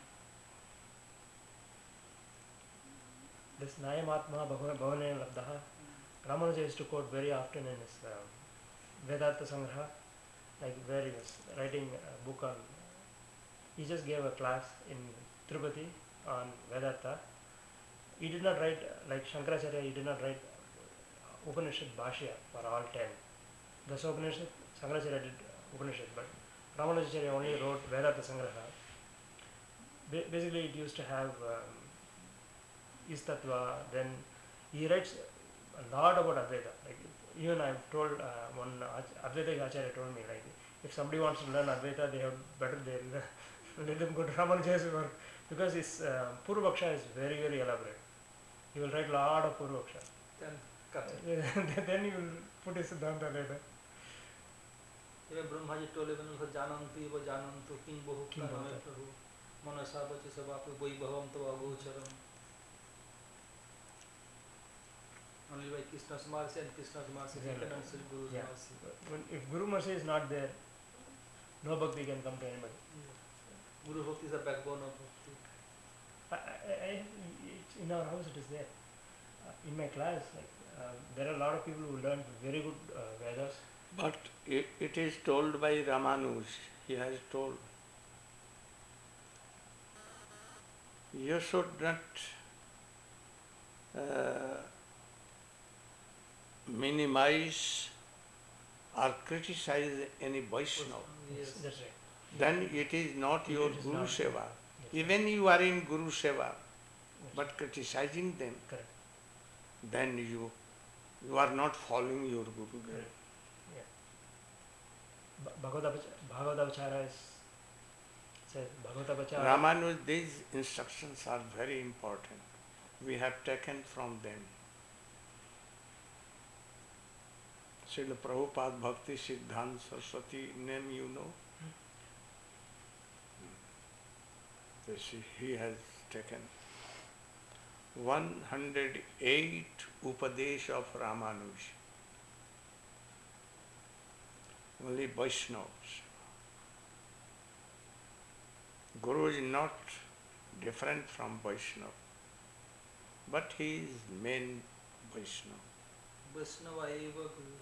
B: This Nayamatma Bhavane Labdaha, Ramanuja used to quote very often in his uh, Vedanta Sangraha, like where he was writing a book on, he just gave a class in Tirupati on Vedanta. He did not write, like Shankaracharya, he did not write Upanishad Bhashya for all ten. Dasa Upanishad, Shankaracharya did Upanishad, but Ramanujacharya only wrote Vedanta Sangraha. Ba- basically, it used to have um, Istatva, then he writes a lot about Advaita. Like even I've told uh, one Ach- Advaita Acharya told me, like if somebody wants to learn Advaita, they have better they let them go to Ramanuja's work, because his uh, Purvaksha is very very elaborate. He will write a lot of Purvaksha.
C: Then cut it.
B: Then he will put his Siddhanta later.
C: Even Brahmaji told even also Jananti eva Janantu King Bohu
B: King
C: Karame
B: Bohu.
C: Prabhu Manasa Vachi Sabapu Vaibhavam Tava Gocharam. Only by Krishna's mercy and Krishna's mercy he
B: Exactly.
C: can answer Guru's
B: Yeah.
C: mercy.
B: When, if Guru Mercy is not there, no bhakti can come to anybody.
C: Guru Bhakti is the backbone of Bhakti.
B: I, I, I, it's in our house it is there. Uh, in my class, like uh, there are a lot of people who learn very good uh, Vedas.
A: But it, it is told by Ramanuj, he has told, you should not uh, minimize or criticize any Vaishnava.
C: Yes.
B: That's right.
A: Then it is not your
B: It is
A: Guru
B: not.
A: Seva.
B: Yes.
A: Even you are in Guru Seva,
B: Yes.
A: but criticizing them,
B: Correct.
A: then you you are not following your Guru.
B: Correct. Yeah. Bha- Bhagavad Bhagavad Avachara is says Bhagavad Avachara.
A: Ramanuj, these instructions are very important. We have taken from them. Srila Prabhupada Bhakti Siddhanta Saraswati name you know? You see, he has taken one hundred eight Upadesh of Ramanuj. Only Vaishnavas. Guru is not different from Vaishnava, but he is main Vaishnava.
C: Vaishnava eva Guru.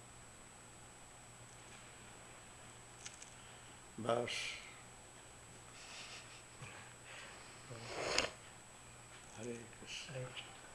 A: Bas. Hare Krishna.
B: Right.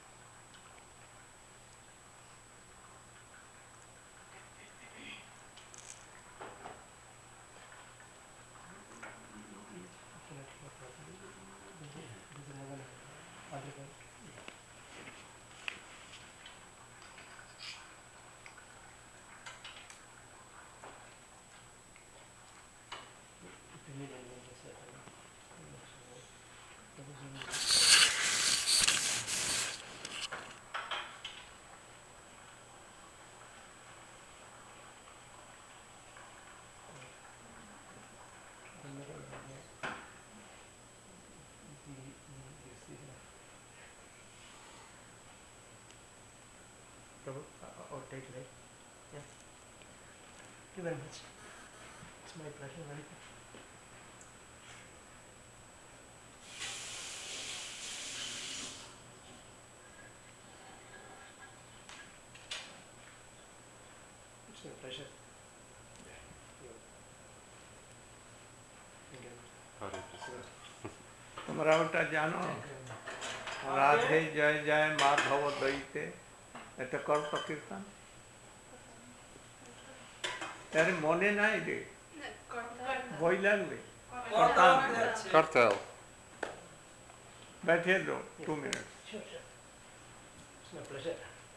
B: Prabhu, uh, or take right? Yeah. Thank you very much. It's my pleasure. Very good. It's my pleasure. Thank you.
D: Hare Krishna.
A: তোমরা ওটা জানো রাধে জয় জয় মাধব দইতে এটা কল্প কীর্তন তার মনে নাই রে বই লাগবে করতাম
D: Kartel.
A: बैठे दो two minute
B: Sure, sure. It's my pleasure.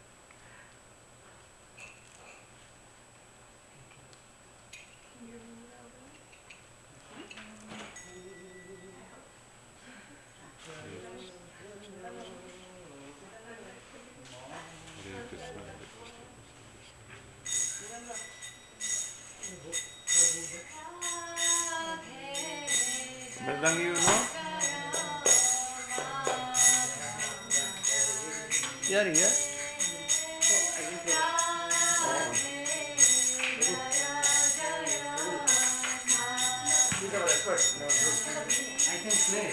D: Hare Krishna. Hare Krishna.
A: Mridang you know यार यार
E: He's our expert. No, I can play.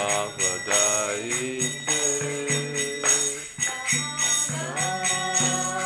D: Madhavadaite.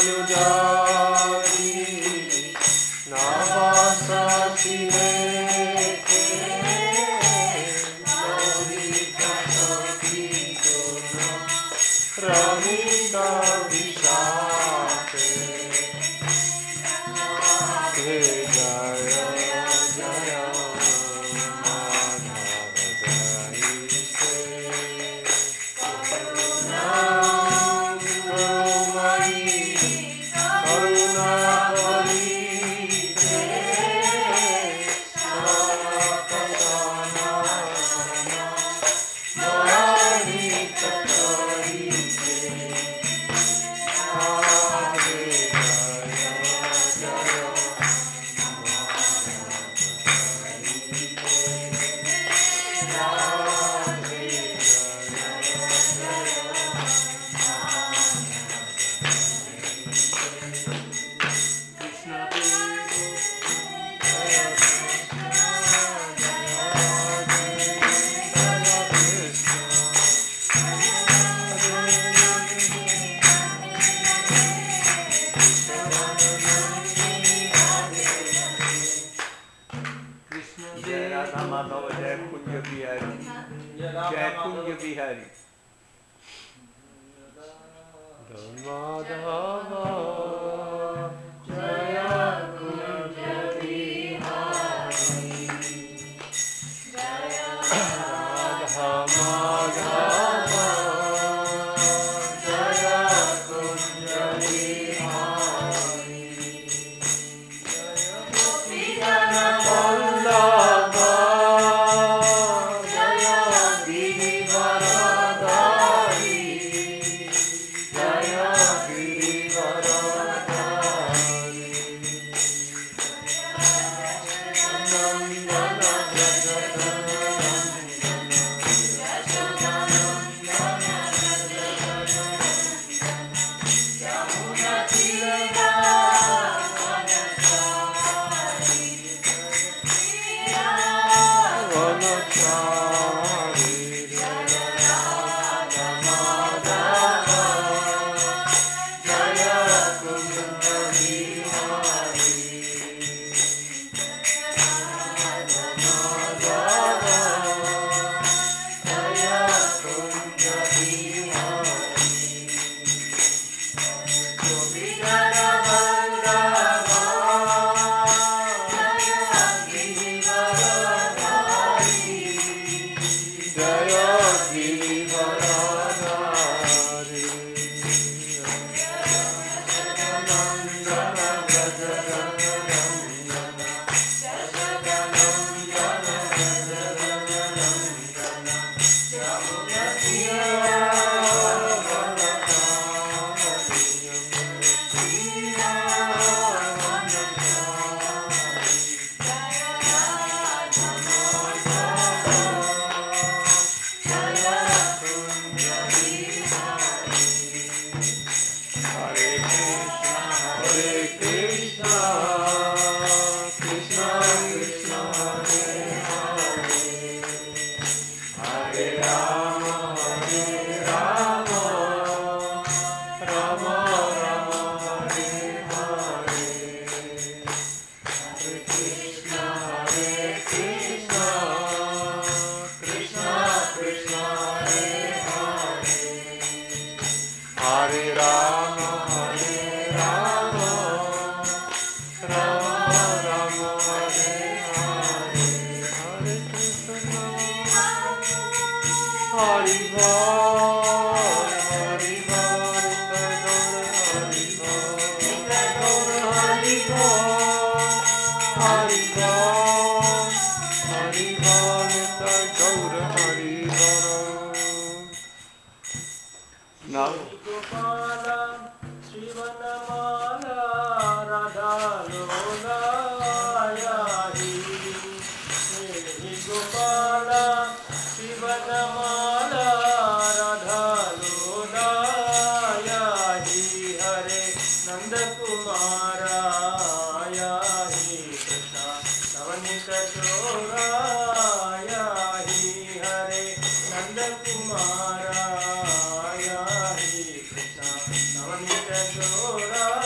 B: Kumara, Hare Krishna, Navamita Chora.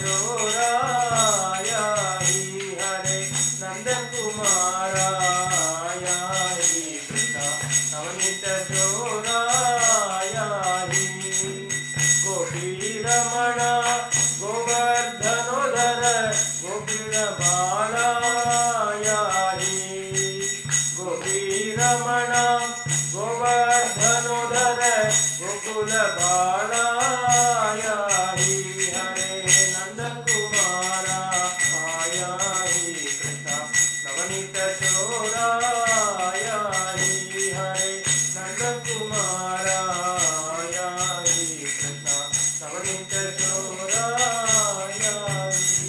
B: चोराया ही हरे नंद कुमाराया ही कृष्ण नवनीत चोराया ही गोपी रमण गोवर्धनोधर गोकुल बालाया ही गोपी रमण गोवर्धनोधर गोकुल बालाया ही हरे नंद कुमारा आया ही कृष्ण नवनीत चोराया ही हरे नंद कुमारा आया ही कृष्ण नवनीत चोराया ही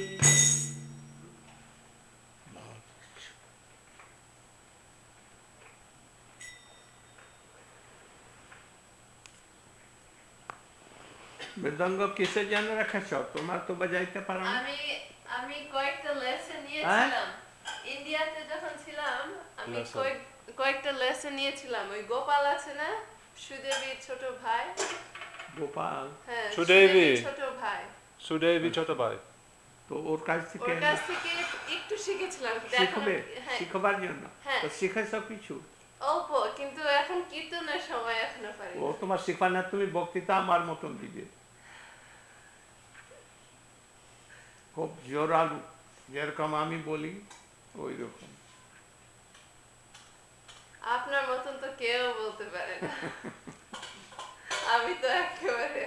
A: মৃদঙ্গ কিসের জন্য রেখেছ? তোমার তো বাজাইতে পারো না।
G: আমি আমি কয়েকটা লেসন নিয়েছিলাম ইন্ডিয়াতে যখন ছিলাম। আমি
D: Lesson.
G: কয়েক কয়েকটা লেসন নিয়েছিলাম। ওই গোপাল আছে না, সুদেবীর ছোট ভাই।
A: গোপাল,
G: হ্যাঁ,
D: সুদেবী।
G: সুদেবীর ছোট ভাই।
D: সুদেবী ছোট ভাই।
A: তো ওর কাছ থেকে
G: ওর কাছ থেকে একটু শিখেছিলাম। কিন্তু এখন
A: শিখবে,
G: আমি- হ্যাঁ,
A: শিখবার জন্য
G: হ্যাঁ।
A: তো শিখেছ কিছু?
G: অল্প, কিন্তু এখন কীর্তনের সময় এখনো পারি
A: ও
G: না।
A: তোমার শিখবা না, তুমি বক্তৃতা আমার মতন দিবে, খুব জোরালু, যেরকম আমি বলি ওই রকম।
G: আপনার মতন তো কেউ বলতে পারে না। আমি তো একেবারে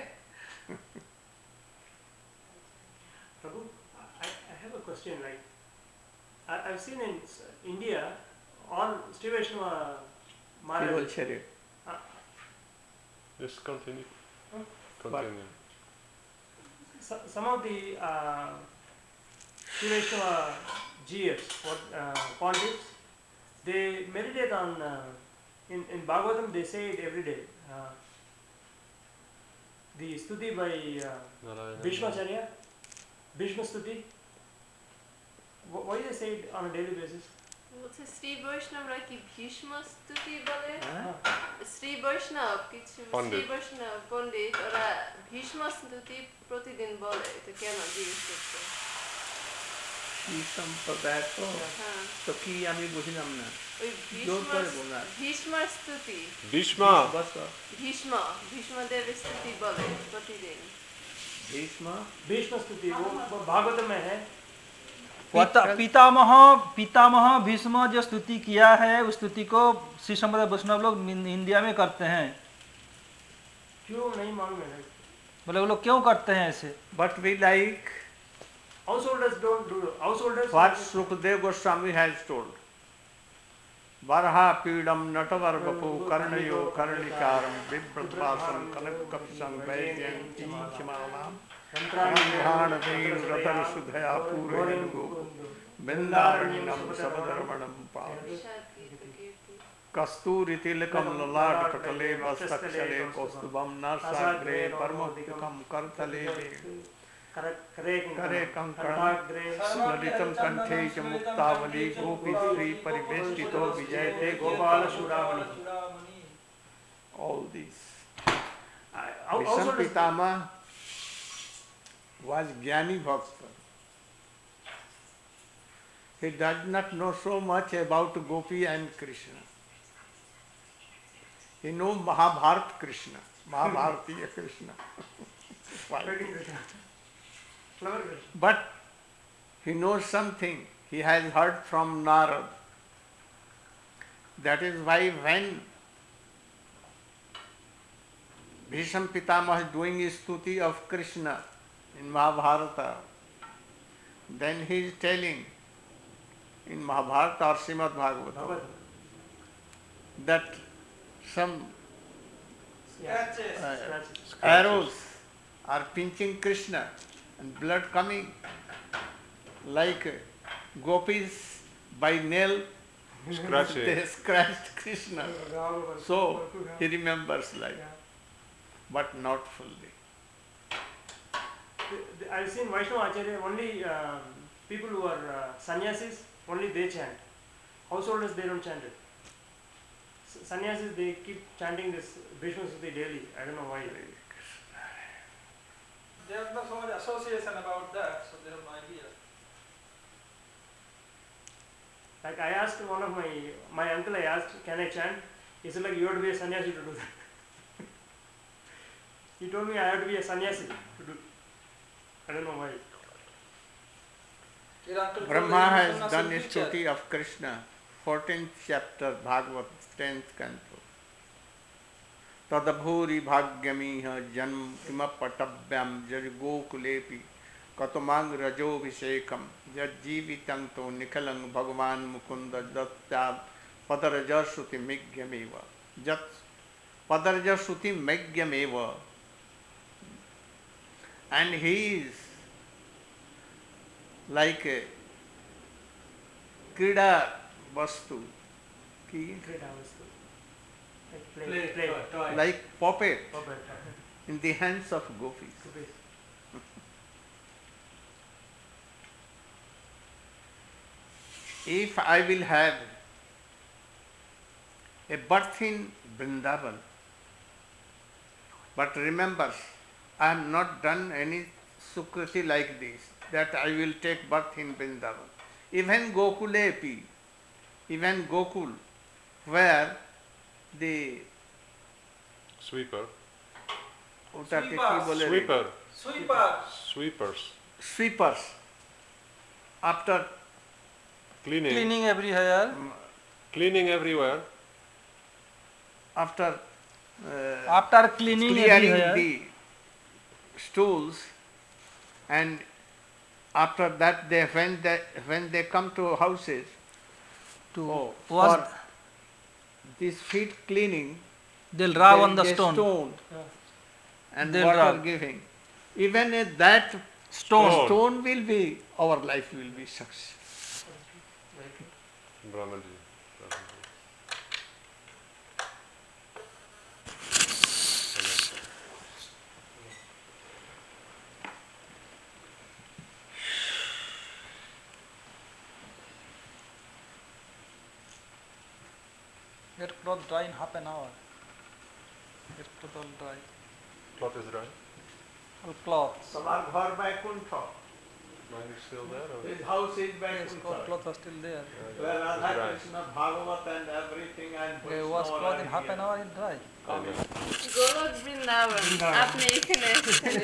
B: Prabhu, I, I have a question. Like, I, I've seen in s- India, all Sri Vaishnava
A: কি
B: Maharaj,
A: বলছে রে?
D: Just continue.
B: Hmm?
D: Continue.
B: so- some of the uh, Sri Vaishnava G Fs, what uh, pontiffs, they meditate on. Uh, in in Bhagavatam, they say it every day. Uh, the stuti by uh,
D: Narayana.
B: Bhishmacharya, Bhishma stuti. Wh- Why do they say it on a daily basis?
G: বলছে শ্রী বৈষ্ণবরা কি ভীষ্ম স্তুতি বলে?
A: হ্যাঁ?
G: শ্রী বৈষ্ণব কিছু শ্রী
D: পণ্ডিত।
G: বৈষ্ণব পণ্ডিত ওরা ভীষ্ম স্তুতি প্রতিদিন বলে। এটা কেন জিজ্ঞেস করছে?
A: কি সম্প্রদায় তো?
G: হ্যাঁ,
A: তো কি আমি বুঝলাম না।
G: ওই
A: জোর
G: ভীষ্ম
A: করে বলা।
G: ভীষ্ম স্তুতি,
D: Bhishma.
A: বস,
G: ভীষ্ম ভীষ্মদেবের স্তুতি বলে প্রতিদিন।
A: ভীষ্ম
B: भीष्म स्तुति वो वो भागवत में है।
C: पिता, पितामह पितामह भीष्म जो स्तुति किया है उस स्तुति को श्री संप्रदाय वैष्णव लोग इन- इंडिया में करते हैं।
B: क्यों नहीं मालूम है।
C: बोले वो लोग क्यों करते हैं ऐसे?
A: But we like
B: Householders don't do. Householders.
A: what Sukdev Goswami has told. Varha pidam natavar vapu karnayo karnikaram vibratvasan kanakapsam vaidyan chimaranam Pranadhan veil radar sudhaya purayan gopu Bindaranam sabadharmanam pam
G: বিষাদ গীত কীর্তি।
A: Kasturi tilakam lalat patale vastakshale kaustubam nasagre parmoktikam kartale करे कंकणं ललितं कंठे च मुक्तावली गोपी श्री परिवेष्टितो विजयते Gopal शूरावली. All these. Bhishma Pitama was Jnani Bhakta. He does not know so much about Gopi and Krishna. He knows Mahabharata Krishna, Mahabharatiya Krishna. But he knows something. He has heard from Narad. That is why when Bhishma Pitama is doing his stuti of Krishna in Mahabharata, then he is telling in Mahabharata or Srimad Bhagavatam that some uh, arrows are pinching Krishna and blood coming, like gopis by nail
D: Scratching.
A: they scratched Krishna. So he remembers like, but not fully.
B: I've seen Vaishnava Acharya, only um, people who are uh, sannyasis, only they chant. Householders, they don't chant it. S- Sannyasis, they keep chanting this Bhishma Stuti daily. I don't know why.
C: They have not so much association about that, so they have no idea.
B: Like I asked one of my my uncle, I asked, can I chant? He said like you have to be a sannyasi to do that. He told me I have to be a sannyasi to do. I don't know why.
C: Your uncle
A: Brahma
C: told
A: has
C: him to
A: done
C: be a
A: his study of Krishna, fourteenth chapter, Bhagavad, tenth canto. Tadabhuri bhagyamiha janm kimapatabhyam jargokulepi katamang rajobhisekam jajjivitanto nikhalang bhagavan mukunda dattab padarajasuti migyameva jat padarajasuti migyameva. And he is like a krida vastu, ki-
B: Great hours. Like play,
E: Play,
B: play.
E: toy, toy.
A: like puppet
B: Puppet.
A: in the hands of gopis.
B: Gopis.
A: If I will have a birth in Vrindavan, but remember, I have not done any sukriti like this, that I will take birth in Vrindavan. Even Gokulepi, even Gokul, where the
D: Sweeper.
A: ওটাকে কি
C: Sweepers.
A: বলে রে?
D: Sweeper.
C: Sweeper.
D: Sweepers.
A: sweepers, after
D: Cleaning.
C: Cleaning everywhere.
D: Cleaning everywhere.
A: after uh,
C: After cleaning
A: clearing
C: everywhere.
A: the stools, and after that they when they when they come to houses
C: To
A: oh,
C: wash,
A: for this feet cleaning,
C: they'll rub
A: there
C: on the
A: is a
C: stone.
A: stone and
C: They'll
A: water
C: rub.
A: giving. Even if that
C: Stone.
A: stone will be, our life will be success.
D: Brahmaji. Brahmaji.
C: Get cloth dry in half an hour. Get cloth all dry.
D: Cloth is dry.
C: All cloths.
A: তোমার ঘর Vaikuntha,
D: Mine is still there. Or?
A: his house is
C: Yes,
A: Vaikuntha,
C: cloth, cloths are still there.
A: where
D: It's
A: Radha
D: dry.
A: Krishna, Bhagavat and everything and
C: Okay, wash
A: Vaishnava
C: cloth in
A: are
C: half an
A: here.
C: hour, it dry.
A: Coming.
G: গোলক বৃন্দাবন আপনি এখানে এসেছেন